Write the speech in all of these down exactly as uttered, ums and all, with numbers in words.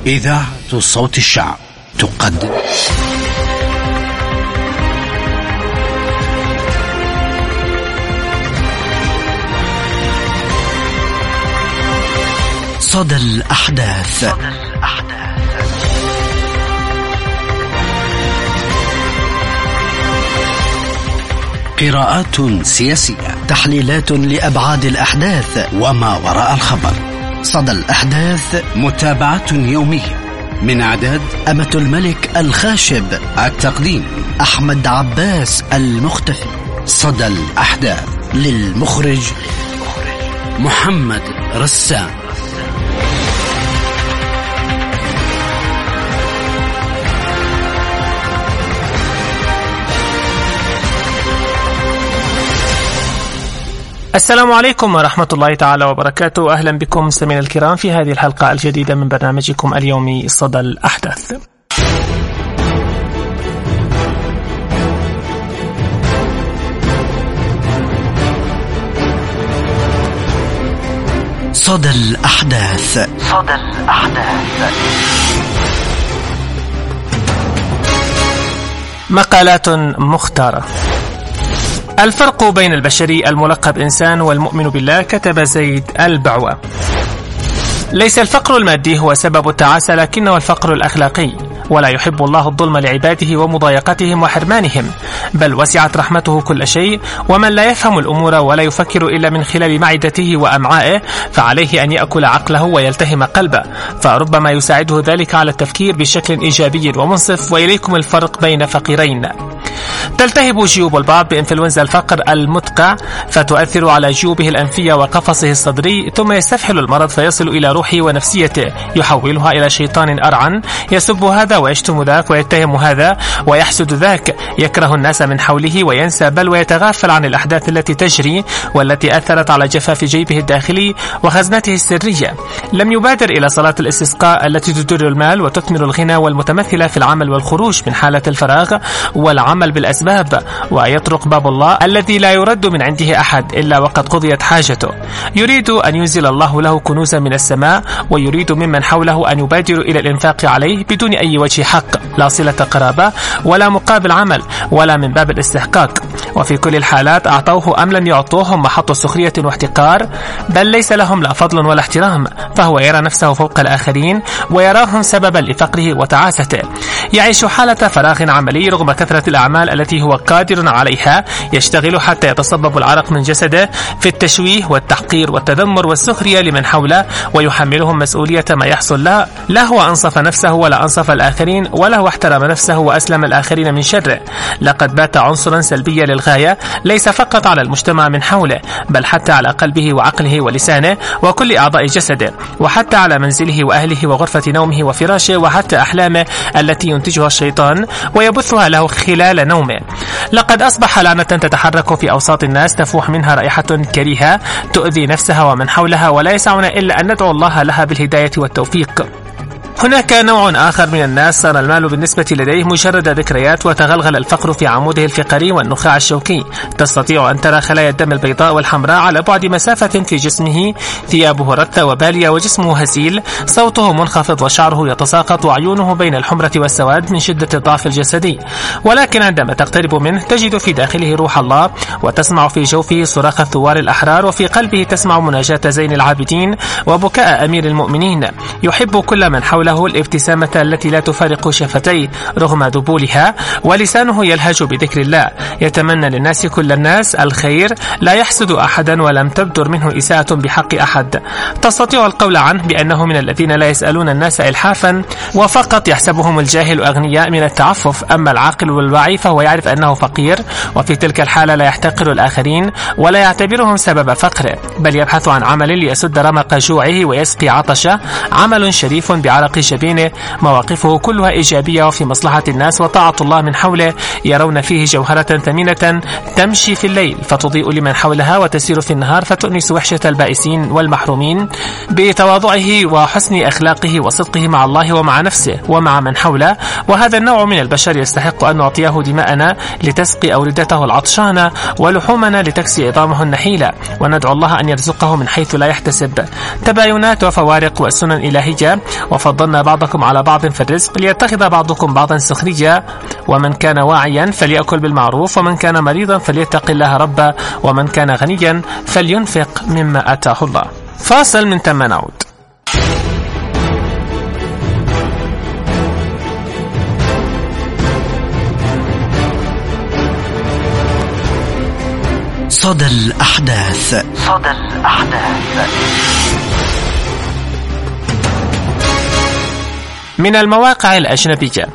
إذاعة صوت الشعب تقدم صدى الأحداث. صدى الأحداث. قراءات سياسية، تحليلات لأبعاد الأحداث وما وراء الخبر. صدى الأحداث، متابعة يومية من إعداد أمة الملك الخاشب، التقديم أحمد عباس المختفي. صدى الأحداث للمخرج محمد رسام. السلام عليكم ورحمة الله تعالى وبركاته. أهلا بكم مستمعينا الكرام في هذه الحلقة الجديدة من برنامجكم اليومي صدى الأحداث. صدى الأحداث. صدى الأحداث. مقالات مختارة. الفرق بين البشري الملقب إنسان والمؤمن بالله، كتب زيد البعوة. ليس الفقر المادي هو سبب التعاسة، لكنه الفقر الأخلاقي، ولا يحب الله الظلم لعباده ومضايقتهم وحرمانهم، بل وسعت رحمته كل شيء، ومن لا يفهم الأمور ولا يفكر إلا من خلال معدته وأمعائه فعليه أن يأكل عقله ويلتهم قلبه، فربما يساعده ذلك على التفكير بشكل إيجابي ومنصف. وإليكم الفرق بين فقيرين. تلتهب جيوب البعض بإنفلونزا الفقر المدقع، فتؤثر على جيوبه الأنفية وقفصه الصدري، ثم يستفحل المرض فيصل إلى روحه ونفسيته، يحولها إلى شيطان أرعن، يسب هذا ويشتم ذاك ويتهم هذا ويحسد ذاك، يكره الناس من حوله وينسى بل ويتغافل عن الأحداث التي تجري والتي أثرت على جفاف جيبه الداخلي وخزنته السرية. لم يبادر إلى صلاة الاستسقاء التي تدر المال وتثمر الغنى، والمتمثلة في العمل والخروج من حالة الفراغ والعمل بالأسباب، ويطرق باب الله الذي لا يرد من عنده أحد إلا وقد قضيت حاجته. يريد أن ينزل الله له كنوزا من السماء، ويريد ممن حوله أن يبادروا إلى الإنفاق عليه بدون أي وجه حق، لا صلة قرابة ولا مقابل عمل ولا من باب الاستحقاق. وفي كل الحالات أعطوه أم لم يعطوهم محط سخرية واحتقار، بل ليس لهم لا فضل ولا احترام، فهو يرى نفسه فوق الآخرين ويراهم سببا لفقره وتعاسته. يعيش حالة فراغ عملي رغم كثرة الأعمال التي هو قادر عليها، يشتغل حتى يتصبب العرق من جسده في التشويه والتحقير والتذمر والسخرية لمن حوله، ويحملهم مسؤولية ما يحصل له. لا هو أنصف نفسه ولا أنصف الآخرين، ولا هو احترم نفسه وأسلم الآخرين من شره. لقد بات عنصرا سلبيا للغاية، ليس فقط على المجتمع من حوله، بل حتى على قلبه وعقله ولسانه وكل أعضاء جسده، وحتى على منزله وأهله وغرفة نومه وفراشه، وحتى أحلامه التي ينتجها الشيطان ويبثها له خلال نومه. لقد أصبح لعنة تتحرك في أوساط الناس، تفوح منها رائحة كريهة تؤذي نفسها ومن حولها، ولا يسعنا إلا أن ندعو الله لها بالهداية والتوفيق. هناك نوع آخر من الناس صار المال بالنسبة لديه مجرد ذكريات، وتغلغل الفقر في عموده الفقري والنخاع الشوكي. تستطيع أن ترى خلايا الدم البيضاء والحمراء على بعد مسافة في جسمه، ثيابه رثة وبالية وجسمه هزيل، صوته منخفض وشعره يتساقط، وعيونه بين الحمرة والسواد من شدة الضعف الجسدي. ولكن عندما تقترب منه تجد في داخله روح الله، وتسمع في جوفه صراخ الثوار الأحرار، وفي قلبه تسمع مناجاة زين العابدين وبكاء أمير المؤمنين. يحب كل من حوله الابتسامة التي لا تفارق شفتيه رغم ذبولها، ولسانه يلهج بذكر الله. يتمنى للناس كل الناس الخير، لا يحسد أحدا ولم تبدر منه إساءة بحق أحد. تستطيع القول عنه بأنه من الذين لا يسألون الناس إلحافا، وفقط يحسبهم الجاهل أغنياء من التعفف. أما العاقل والواعي فهو يعرف أنه فقير، وفي تلك الحالة لا يحتقر الآخرين ولا يعتبرهم سبب فقره، بل يبحث عن عمل ليسد رمق جوعه ويسقي عطشه، عمل شريف بعرق جبينه. مواقفه كلها إيجابية وفي مصلحة الناس وطاعة الله من حوله، يرون فيه جوهرة ثمينة تمشي في الليل فتضيء لمن حولها، وتسير في النهار فتؤنس وحشة البائسين والمحرومين. بتواضعه وحسن أخلاقه وصدقه مع الله ومع نفسه ومع من حوله. وهذا النوع من البشر يستحق أن نعطيه دماءنا لتسقي أوردته العطشانة، ولحومنا لتكسي عظامه النحيلة، وندعو الله أن يرزقه من حيث لا يحتسب. تباينات وفوارق وسنن إلهية وفضل فضلنا بعضكم على بعض في الرزق ليتخذ بعضكم بعضا سخريا ومن كان واعيا فليأكل بالمعروف ومن كان مريضا فليتق الله ربه ومن كان غنيا فلينفق مما آتاه الله. فاصل من ثم نعود. صدى الأحداث. صدى الأحداث. من المواقع الأجنبية: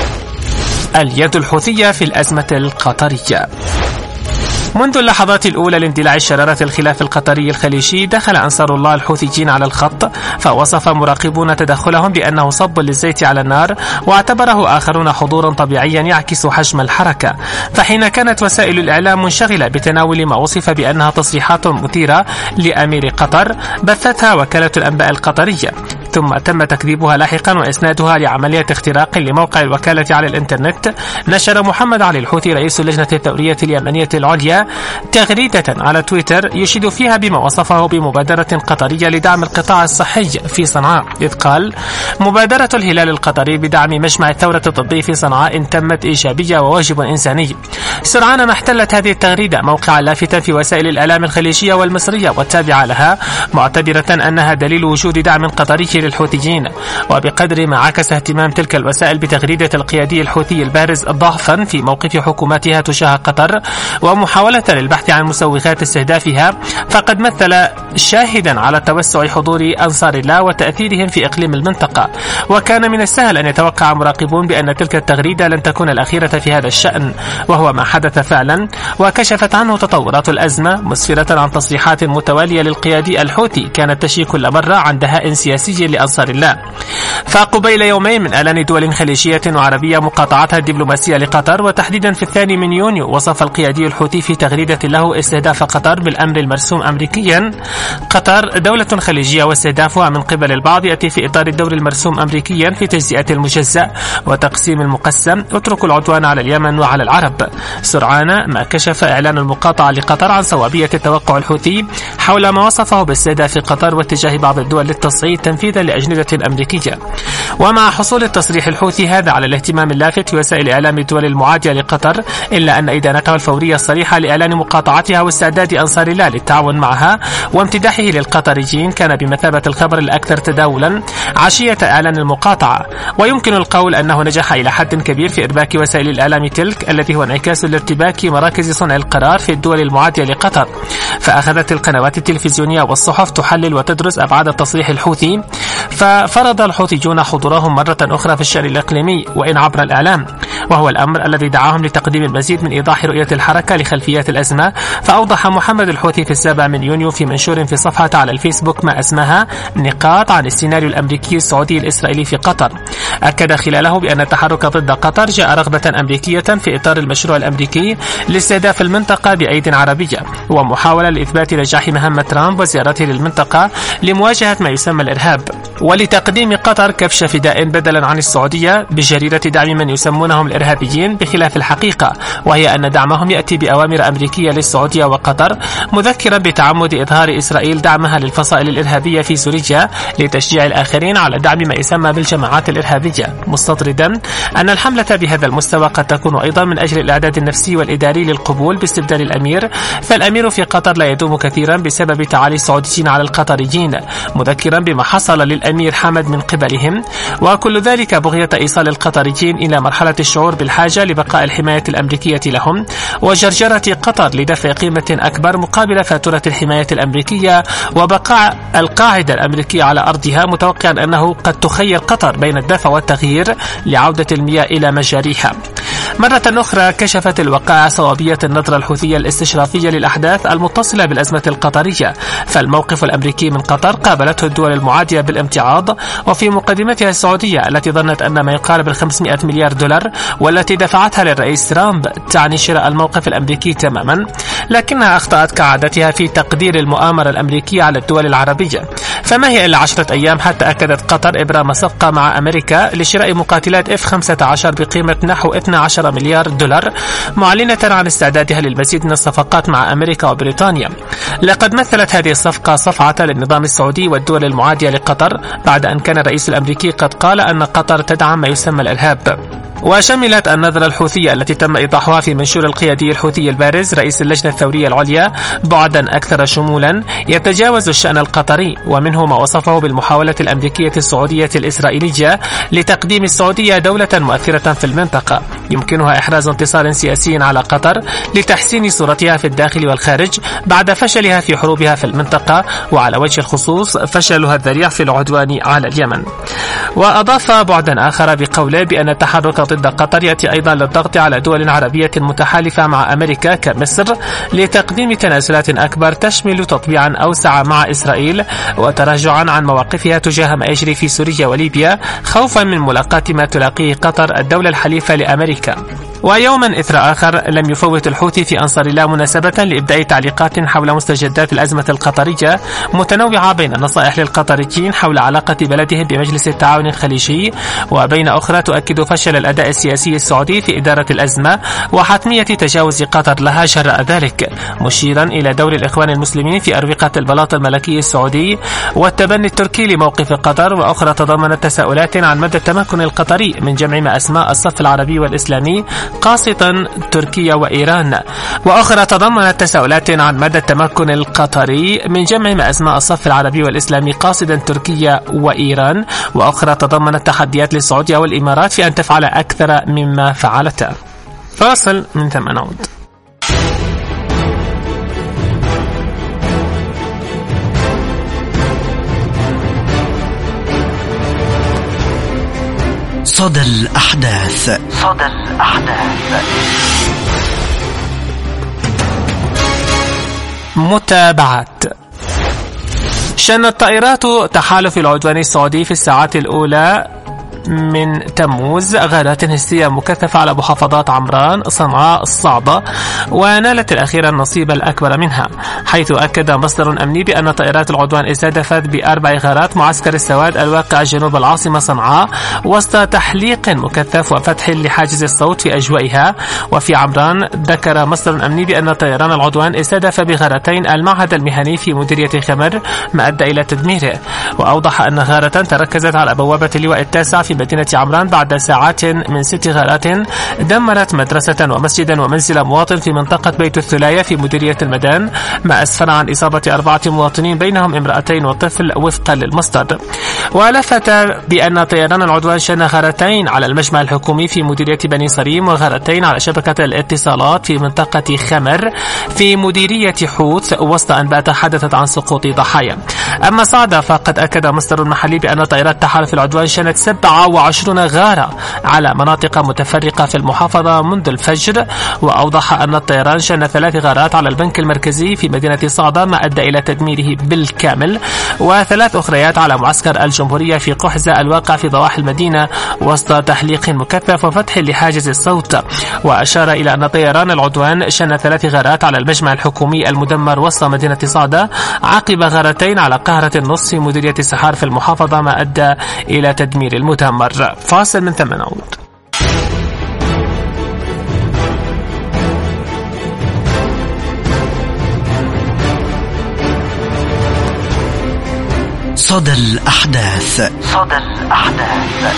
اليد الحوثية في الأزمة القطرية. منذ اللحظات الأولى لاندلاع شرارة الخلاف القطري الخليجي دخل أنصار الله الحوثيين على الخط، فوصف مراقبون تدخلهم بأنه صب للزيت على النار، واعتبره آخرون حضورا طبيعيا يعكس حجم الحركة. فحين كانت وسائل الإعلام منشغلة بتناول ما وصف بأنها تصريحات مثيرة لأمير قطر بثتها وكالة الأنباء القطرية، ثم تم تكذيبها لاحقا وإسنادها لعملية اختراق لموقع الوكالة على الإنترنت. نشر محمد علي الحوثي رئيس اللجنة الثورية اليمنية العليا تغريدة على تويتر يشيد فيها بما وصفه بمبادرة قطرية لدعم القطاع الصحي في صنعاء، إذ قال: مبادرة الهلال القطري بدعم مجمع الثورة الطبي في صنعاء تمت إيجابية وواجب إنساني. سرعان ما احتلت هذه التغريدة موقعا لافتا في وسائل الإعلام الخليجية والمصرية والتابعة لها، معتبرة أنها دليل وجود دعم قطري للحوثيين. وبقدر ما عكس اهتمام تلك الوسائل بتغريدة القيادي الحوثي البارز ضعفا في موقف حكومتها تجاه قطر ومحاولة للبحث عن مسوغات استهدافها، فقد مثل شاهدا على توسع حضور أنصار الله وتأثيرهم في إقليم المنطقة. وكان من السهل أن يتوقع مراقبون بأن تلك التغريدة لن تكون الأخيرة في هذا الشأن، وهو ما حدث فعلا، وكشفت عنه تطورات الأزمة مسفرة عن تصريحات متوالية للقيادي الحوثي كانت تشي كل مرة عن دهاء سياسي لأنصار الله. فقبيل يومين من إعلان دول خليجية وعربية مقاطعتها الدبلوماسية لقطر، وتحديدا في الثاني من يونيو، وصف القيادي الحوثي في تغريدة له استهداف قطر بالأمر المرسوم أمريكيا. قطر دولة خليجية، واستهدافها من قبل البعض يأتي في إطار الدور المرسوم أمريكيا في تجزئة المجزأ وتقسيم المقسم، اتركوا العدوان على اليمن وعلى العرب. سرعان ما كشف إعلان المقاطعة لقطر عن صوابية التوقع الحوثي حول ما وصفه باستهداف قطر واتجاه بعض الدول للتصعيد تنفيذا لأجندة أمريكية. ومع حصول التصريح الحوثي هذا على الاهتمام اللافت في وسائل إعلام الدول المعادية لقطر، إلا أن إدانته الفورية الصريحة لإعلان مقاطعتها واستعداد أنصار الله للتعاون معها وامتداحه للقطريين كان بمثابة الخبر الأكثر تداولا عشية إعلان المقاطعة. ويمكن القول أنه نجح إلى حد كبير في إرباك وسائل الإعلام تلك، الذي هو انعكاس لارتباك مراكز صنع القرار في الدول المعادية لقطر. فأخذت القنوات التلفزيونية والصحف تحلل وتدرس أبعاد التصريح الحوثي، ففرض الحوثيون حضورهم مرة أخرى في الشأن الإقليمي وإن عبر الإعلام، وهو الأمر الذي دعاهم لتقديم المزيد من إيضاح رؤية الحركة لخلفيات الأزمة. فأوضح محمد الحوثي في السابع من يونيو في منشور في صفحته على الفيسبوك ما أسماها نقاط عن السيناريو الأمريكي السعودي الإسرائيلي في قطر. أكد خلاله بأن التحرك ضد قطر جاء رغبة أمريكية في إطار المشروع الأمريكي لاستهداف المنطقة بأيد عربية، ومحاولة لإثبات نجاح مهمة ترامب وزيارته للمنطقة لمواجهة ما يسمى الإرهاب، ولتقديم قطر كبش فداء بدلا عن السعودية بجريرة دعم من يسمونهم الإرهابيين، بخلاف الحقيقة وهي أن دعمهم يأتي بأوامر أمريكية للسعودية وقطر، مذكرا بتعمد إظهار إسرائيل دعمها للفصائل الإرهابية في سوريا لتشجيع الآخرين على دعم ما يسمى بالجماعات الإرهابية، مستطردا أن الحملة بهذا المستوى قد تكون أيضا من أجل الإعداد النفسي والإداري للقبول باستبدال الأمير، فالأمير في قطر لا يدوم كثيرا بسبب تعالي السعوديين على القطريين، مذكرا بما حصل للأمير حمد من قبلهم، وكل ذلك بغية إيصال القطريين إلى مرحلة الشعور بالحاجة لبقاء الحماية الأمريكية لهم، وجرجرة قطر لدفع قيمة أكبر مقابل فاتورة الحماية الأمريكية وبقاء القاعدة الأمريكية على أرضها، متوقعا أنه قد تخير قطر بين الدفع والتغيير لعودة المياه إلى مجاريها. مرة أخرى كشفت الوقائع صوابية النظرة الحوثية الاستشرافية للأحداث المتصلة بالأزمة القطرية، فالموقف الأمريكي من قطر قابلته الدول المعادية بالامتعاض، وفي مقدمتها السعودية التي ظنت أن ما يقارب الخمسمائة مليار دولار والتي دفعتها للرئيس ترامب تعني شراء الموقف الأمريكي تماما، لكنها أخطأت كعادتها في تقدير المؤامرة الأمريكية على الدول العربية. فما هي إلا عشرة أيام حتى أكدت قطر إبرام صفقة مع أمريكا لشراء مقاتلات إف خمسة عشر بقيمة نحو اثني عشر مليار دولار، معلنة عن استعدادها للمزيد من الصفقات مع أمريكا وبريطانيا. لقد مثلت هذه الصفقة صفعة للنظام السعودي والدول المعادية لقطر بعد أن كان الرئيس الأمريكي قد قال أن قطر تدعم ما يسمى الإرهاب. وشملت النظرة الحوثية التي تم إيضاحها في منشور القيادي الحوثي البارز رئيس اللجنة الثورية العليا بعدا أكثر شمولا يتجاوز الشأن القطري، ومنه ما وصفه بالمحاولة الأمريكية السعودية الإسرائيلية لتقديم السعودية دولة مؤثرة في المنطقة يمكنها إحراز انتصار سياسي على قطر لتحسين صورتها في الداخل والخارج بعد فشلها في حروبها في المنطقة، وعلى وجه الخصوص فشلها الذريع في العدوان على اليمن. وأضاف بعدا آخر بقوله بأن التحرك ضد قطر يأتي أيضا للضغط على دول عربية متحالفة مع أمريكا كمصر لتقديم تنازلات أكبر تشمل تطبيعا أوسع مع إسرائيل وتراجعا عن مواقفها تجاه ما يجري في سوريا وليبيا خوفا من ملاقاة ما تلاقيه قطر الدولة الحليفة لأمريكا. ويوما إثر آخر لم يفوت الحوثي في أنصار الله مناسبة لإبداء تعليقات حول مستجدات الأزمة القطرية متنوعة بين النصائح للقطريين حول علاقة بلدهم بمجلس التعاون الخليجي، وبين أخرى تؤكد فشل الأداء السياسي السعودي في إدارة الأزمة وحتمية تجاوز قطر لها جراء ذلك، مشيرا إلى دور الإخوان المسلمين في أروقة البلاط الملكي السعودي والتبني التركي لموقف قطر. وأخرى تضمنت تساؤلات عن مدى التمكن القطري من جمع ما أسماء الصف العربي والإسلامي قاسطا تركيا وإيران. وأخرى تضمنت تساؤلات عن مدى التمكن القطري من جمع ما أسماء الصف العربي والإسلامي قاصدا تركيا وإيران. وأخرى تضمنت تحديات للسعودية والإمارات في أن تفعل أكثر مما فعلته. فاصل من ثم نعود. صدى الأحداث. صدى الأحداث. متابعات. شنت طائرات تحالف العدوان السعودي في الساعات الأولى من تموز غارات هستية مكثفة على محافظات عمران، صنعاء، الصعدة، ونالت الأخيرة النصيب الأكبر منها، حيث أكد مصدر أمني بأن طائرات العدوان استهدفت بأربع غارات معسكر السواد الواقع جنوب العاصمة صنعاء وسط تحليق مكثف وفتح لحاجز الصوت في أجوائها. وفي عمران ذكر مصدر أمني بأن طيران العدوان استهدف بغارتين المعهد المهني في مديرية خمر ما أدى إلى تدميره. وأوضح أن غارة تركزت على بوابة اللواء التاسع في مدينة عمران بعد ساعات من ست غارات دمرت مدرسة ومسجدا ومنزل مواطن في منطقة بيت الثلاية في مديرية المدان، ما أسفر عن إصابة أربعة مواطنين بينهم امرأتين وطفل وفقا للمصدر. ولفت بأن طيران العدوان شن غارتين على المجمع الحكومي في مديرية بني صريم وغارتين على شبكة الاتصالات في منطقة خمر في مديرية حوث وسط أنباء تحدثت عن سقوط ضحايا. أما صعدة فقد أكد مصدر محلي بأن طائرات تحالف العدوان شنت سبعة وعشرين غارة على مناطق متفرقة في المحافظة منذ الفجر. وأوضح أن الطيران شن ثلاث غارات على البنك المركزي في مدينة صعدة ما أدى إلى تدميره بالكامل، وثلاث أخريات على معسكر الجمهورية في قحزة الواقع في ضواحي المدينة وسط تحليق مكثف وفتح لحاجز الصوت. وأشار إلى أن طيران العدوان شن ثلاث غارات على المجمع الحكومي المدمر وسط مدينة صعدة عقب غارتين على قهرة النص في مديرية السحار في المحافظة ما أدى إلى تدمير المدمر. فاصل من ثم نعود. صدى الأحداث. صدى الأحداث.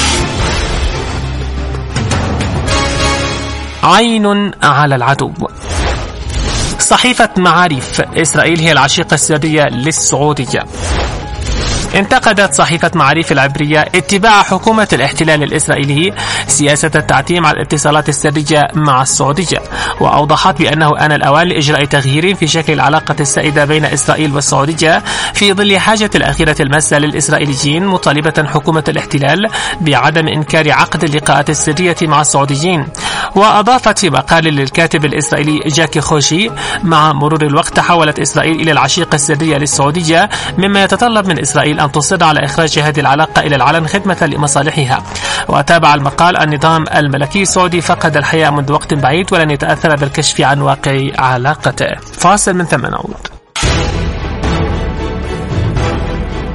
عين على العدو. صحيفة معاريف: إسرائيل هي العشيقة السرية للسعودية. انتقدت صحيفة معاريف العبرية اتباع حكومة الاحتلال الإسرائيلي سياسة التعتيم على الاتصالات السرية مع السعودية، وأوضحت بأنه آن الأوان لإجراء تغيير في شكل العلاقة السائدة بين إسرائيل والسعودية في ظل حاجة الأخيرة الماسة للإسرائيليين، مطالبة حكومة الاحتلال بعدم إنكار عقد اللقاءات السرية مع السعوديين. وأضافت في مقال للكاتب الإسرائيلي جاكي خوشي: مع مرور الوقت تحولت إسرائيل إلى العشيقة السرية للسعودية، مما يتطلب من إسرائيل أن تصر على إخراج هذه العلاقة إلى العلن خدمة لمصالحها. وتابع المقال: النظام الملكي السعودي فقد الحياة منذ وقت بعيد ولن يتأثر بالكشف عن واقع علاقته. فاصل من ثم نعود.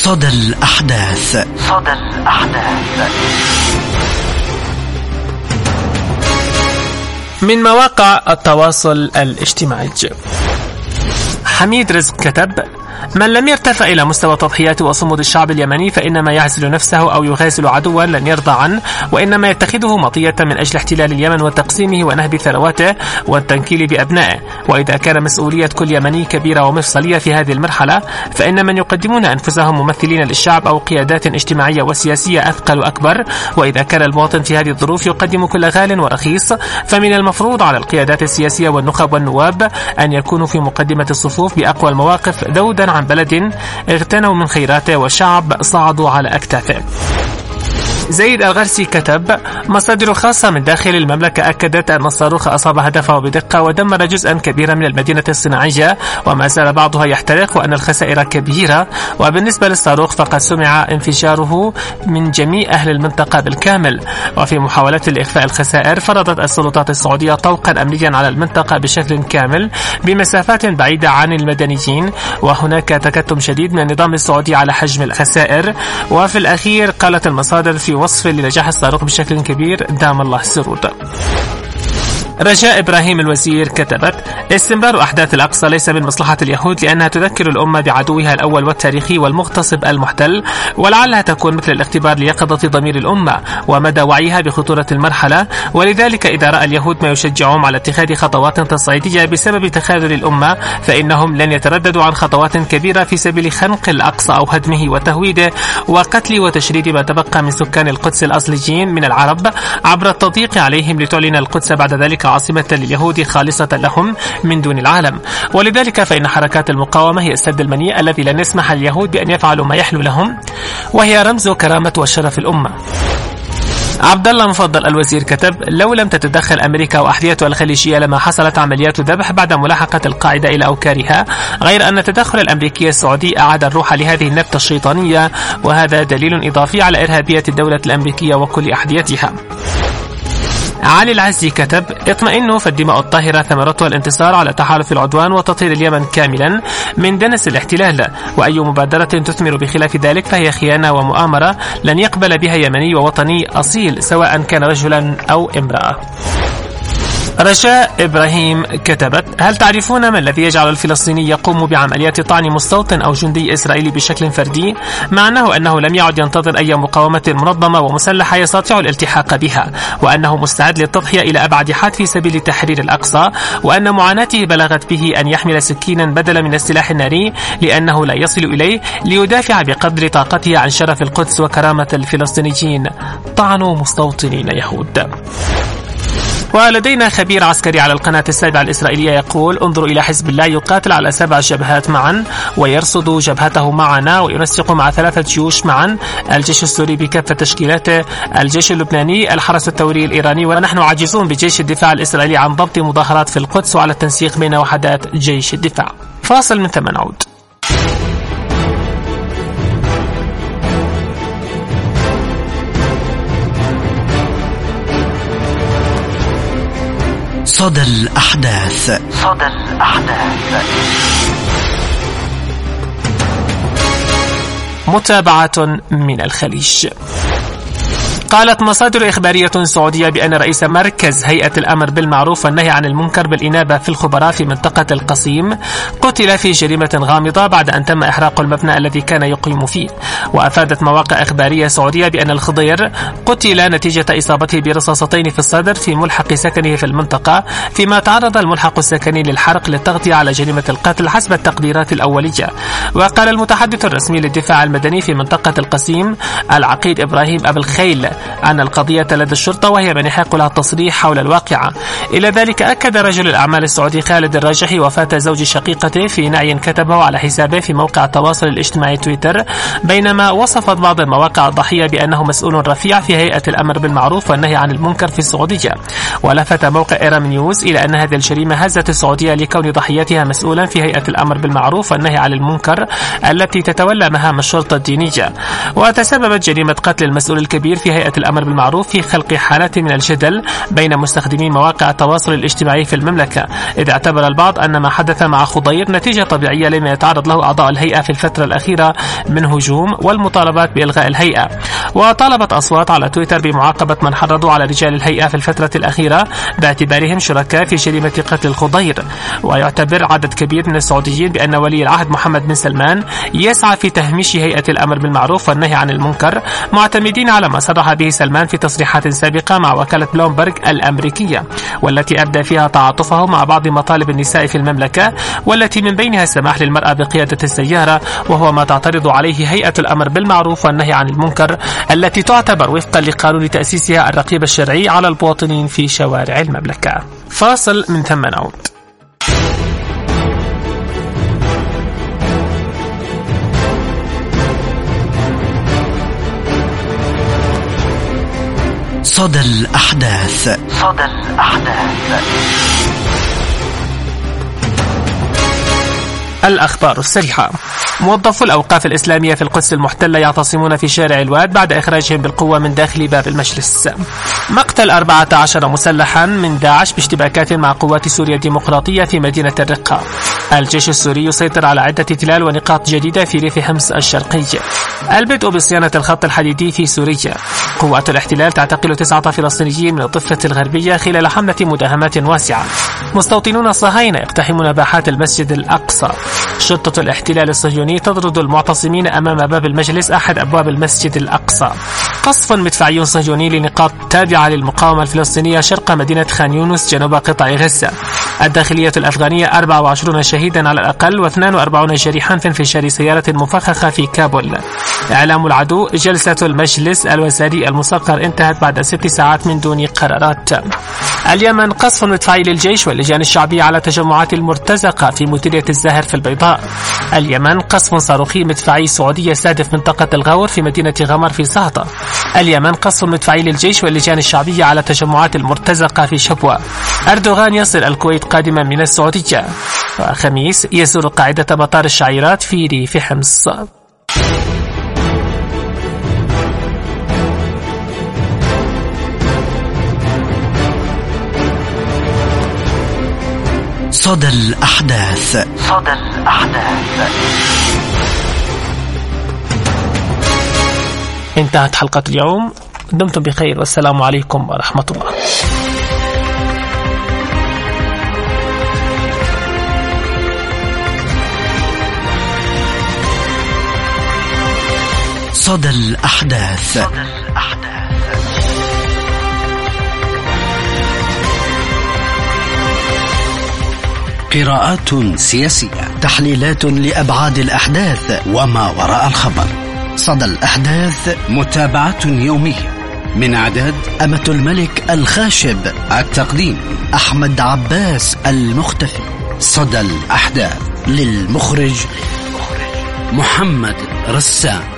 صدى الأحداث. صدى الأحداث. من مواقع التواصل الاجتماعي. حميد رزق كتب: من لم يرتفع إلى مستوى تضحيات وصمود الشعب اليمني فإنما يعزل نفسه أو يغازل عدوا لن يرضى عنه، وإنما يتخذه مطية من أجل احتلال اليمن وتقسيمه ونهب ثرواته والتنكيل بأبنائه. وإذا كان مسؤولية كل يمني كبيرة ومفصلية في هذه المرحلة، فإن من يقدمون أنفسهم ممثلين للشعب أو قيادات اجتماعية وسياسية أثقل وأكبر. وإذا كان المواطن في هذه الظروف يقدم كل غال ورخيص، فمن المفروض على القيادات السياسية والنخب والنواب أن يكونوا في مقدمة الصفوف بأقوى المواقف ذودا عن بلد اغتنوا من خيراته وشعب صعدوا على أكتافه. زيد الغرسي كتب: مصادر خاصة من داخل المملكة أكدت أن الصاروخ أصاب هدفه بدقة ودمر جزءا كبيرا من المدينة الصناعية، وما زال بعضها يحترق، وأن الخسائر كبيرة. وبالنسبة للصاروخ فقد سمع انفجاره من جميع أهل المنطقة بالكامل. وفي محاولة لإخفاء الخسائر فرضت السلطات السعودية طوقا أمنيا على المنطقة بشكل كامل بمسافات بعيدة عن المدنيين، وهناك تكتم شديد من النظام السعودي على حجم الخسائر. وفي الأخير قالت المصادر في وصف لنجاح الصاروخ بشكل كبير: دام الله السرور. رجاء إبراهيم الوزير كتبت: استمرار أحداث الأقصى ليس من مصلحة اليهود، لأنها تذكر الأمة بعدوها الأول والتاريخي والمغتصب المحتل، ولعلها تكون مثل الاختبار ليقظة ضمير الأمة ومدى وعيها بخطورة المرحلة. ولذلك إذا رأى اليهود ما يشجعهم على اتخاذ خطوات تصعيدية بسبب تخاذل الأمة، فإنهم لن يترددوا عن خطوات كبيرة في سبيل خنق الأقصى أو هدمه وتهويده وقتل وتشريد ما تبقى من سكان القدس الأصليين من العرب عبر التضييق عليهم لتعلن القدس بعد ذلك عاصمة لليهود خالصة لهم من دون العالم. ولذلك فإن حركات المقاومة هي السد المنيع الذي لن يسمح لليهود بأن يفعلوا ما يحلو لهم، وهي رمز كرامة وشرف الأمة. عبد الله مفضل الوزير كتب: لو لم تتدخل أمريكا وأحذيتها الخليجية لما حصلت عمليات ذبح بعد ملاحقة القاعدة إلى أوكارها، غير أن التدخل الأمريكي السعودي أعاد الروح لهذه النبتة الشيطانية، وهذا دليل إضافي على إرهابية الدولة الأمريكية وكل أحذيتها. علي العزي كتب: اطمئنوا، فالدماء الطاهرة ثمرتها الانتصار على تحالف العدوان وتطهير اليمن كاملا من دنس الاحتلال، وأي مبادرة تثمر بخلاف ذلك فهي خيانة ومؤامرة لن يقبل بها يمني ووطني أصيل سواء كان رجلا أو امرأة. رجاء إبراهيم كتبت: هل تعرفون ما الذي يجعل الفلسطيني يقوم بعمليات طعن مستوطن أو جندي إسرائيلي بشكل فردي؟ معناه أنه لم يعد ينتظر أي مقاومة منظمة ومسلحة يستطيع الالتحاق بها، وأنه مستعد للتضحية إلى أبعد حد في سبيل تحرير الأقصى، وأن معاناته بلغت به أن يحمل سكينا بدلا من السلاح الناري لأنه لا يصل إليه ليدافع بقدر طاقته عن شرف القدس وكرامة الفلسطينيين. طعنوا مستوطنين يهود. ولدينا خبير عسكري على القناة السابعة الإسرائيلية يقول: انظروا إلى حزب الله يقاتل على سبع جبهات معا، ويرصد جبهته معنا، وينسق مع ثلاثة جيوش معا: الجيش السوري بكافة تشكيلاته، الجيش اللبناني، الحرس الثوري الإيراني، ونحن عاجزون بجيش الدفاع الإسرائيلي عن ضبط مظاهرات في القدس وعلى التنسيق بين وحدات جيش الدفاع. فاصل من ثم نعود. صدى الأحداث. صدى الأحداث. متابعة من الخليج. قالت مصادر إخبارية سعودية بأن رئيس مركز هيئة الأمر بالمعروف والنهي عن المنكر بالإنابة في الخبراء في منطقة القصيم قتل في جريمة غامضة بعد أن تم إحراق المبنى الذي كان يقيم فيه. وأفادت مواقع إخبارية سعودية بأن الخضير قتل نتيجة إصابته برصاصتين في الصدر في ملحق سكنه في المنطقة، فيما تعرض الملحق السكني للحرق للتغطية على جريمة القتل حسب التقديرات الأولية. وقال المتحدث الرسمي للدفاع المدني في منطقة القصيم العقيد إبراهيم أبو الخيل أن القضية لدى الشرطة وهي من يحق لها التصريح حول الواقعة. إلى ذلك أكد رجل الأعمال السعودي خالد الراجحي وفاة زوج شقيقته في نعي كتبه على حسابه في موقع التواصل الاجتماعي تويتر، بينما وصفت بعض المواقع الضحية بأنه مسؤول رفيع في هيئة الأمر بالمعروف والنهي عن المنكر في السعودية. ولفت موقع إيرام نيوز إلى أن هذه الجريمة هزت السعودية لكون ضحيتها مسؤولا في هيئة الأمر بالمعروف والنهي عن المنكر التي تتولى مهام الشرطة الدينية. وتسببت جريمة قتل المسؤول الكبير في هيئة هيئة الأمر بالمعروف في خلق حالات من الجدل بين مستخدمي مواقع التواصل الاجتماعي في المملكة، إذ اعتبر البعض أن ما حدث مع خضير نتيجة طبيعية لما يتعرض له أعضاء الهيئة في الفترة الأخيرة من هجوم والمطالبات بإلغاء الهيئة. وطالبت أصوات على تويتر بمعاقبة من حرضوا على رجال الهيئة في الفترة الأخيرة باعتبارهم شركاء في جريمة قتل الخضير. ويعتبر عدد كبير من السعوديين بأن ولي العهد محمد بن سلمان يسعى في تهميش هيئة الأمر بالمعروف والنهي عن المنكر، معتمدين على ما صرح به سلمان في تصريحات سابقة مع وكالة بلومبرغ الأمريكية، والتي أبدى فيها تعاطفه مع بعض مطالب النساء في المملكة، والتي من بينها السماح للمرأة بقيادة السيارة، وهو ما تعترض عليه هيئة الأمر بالمعروف والنهي عن المنكر، التي تعتبر وفقا لقانون تأسيسها الرقيب الشرعي على المواطنين في شوارع المملكة. فاصل من ثم نعود. صدى الأحداث. صدى الأحداث. الأخبار السريعة. موظفو الأوقاف الإسلامية في القدس المحتلة يعتصمون في شارع الواد بعد إخراجهم بالقوة من داخل باب المجلس. مقتل أربعة عشر مسلحا من داعش باشتباكات مع قوات سوريا الديمقراطية في مدينة الرقة. الجيش السوري يسيطر على عدة تلال ونقاط جديدة في ريف حمص الشرقي. البدء بصيانة الخط الحديدي في سوريا. قوات الاحتلال تعتقل تسعة فلسطينيين من الضفة الغربية خلال حملة مداهمات واسعة. مستوطنون صهاينة يقتحمون باحات المسجد الأقصى. شرطة الاحتلال الصهيوني تطرد المعتصمين أمام باب المجلس أحد أبواب المسجد الأقصى. قصف مدفعي صهيوني لنقاط تابعة للمقاومة الفلسطينية شرق مدينة خان يونس جنوب قطاع غزة. الداخلية الأفغانية أربعة وعشرين شهيدا على الأقل واثنان وأربعين جريحا في انفجار سيارة مفخخة في كابول. إعلام العدو: جلسة المجلس الوزاري المصغر انتهت بعد ست ساعات من دون قرارات. اليمن: قصف مدفعي للجيش واللجان الشعبية على تجمعات المرتزقة في مديرية الزاهر في البيضاء. اليمن: قصف صاروخي مدفعي سعودي يستهدف منطقة الغور في مدينة غمر في سهطة. اليمن: قصف مدفعي للجيش واللجان الشعبية على تجمعات المرتزقة في شبوة. أردوغان يصل الكويت قادما من السعودية. وخميس: يزور قاعدة مطار الشعيرات في ريف حمص. صدى الأحداث. صدى الأحداث. انتهت حلقة اليوم. دمتم بخير والسلام عليكم ورحمة الله. صدى الأحداث. صدى الأحداث. قراءات سياسية، تحليلات لأبعاد الأحداث وما وراء الخبر. صدى الأحداث، متابعة يومية. من إعداد أمة الملك الخاشب، التقديم أحمد عباس المختفي. صدى الأحداث، للمخرج محمد رسام.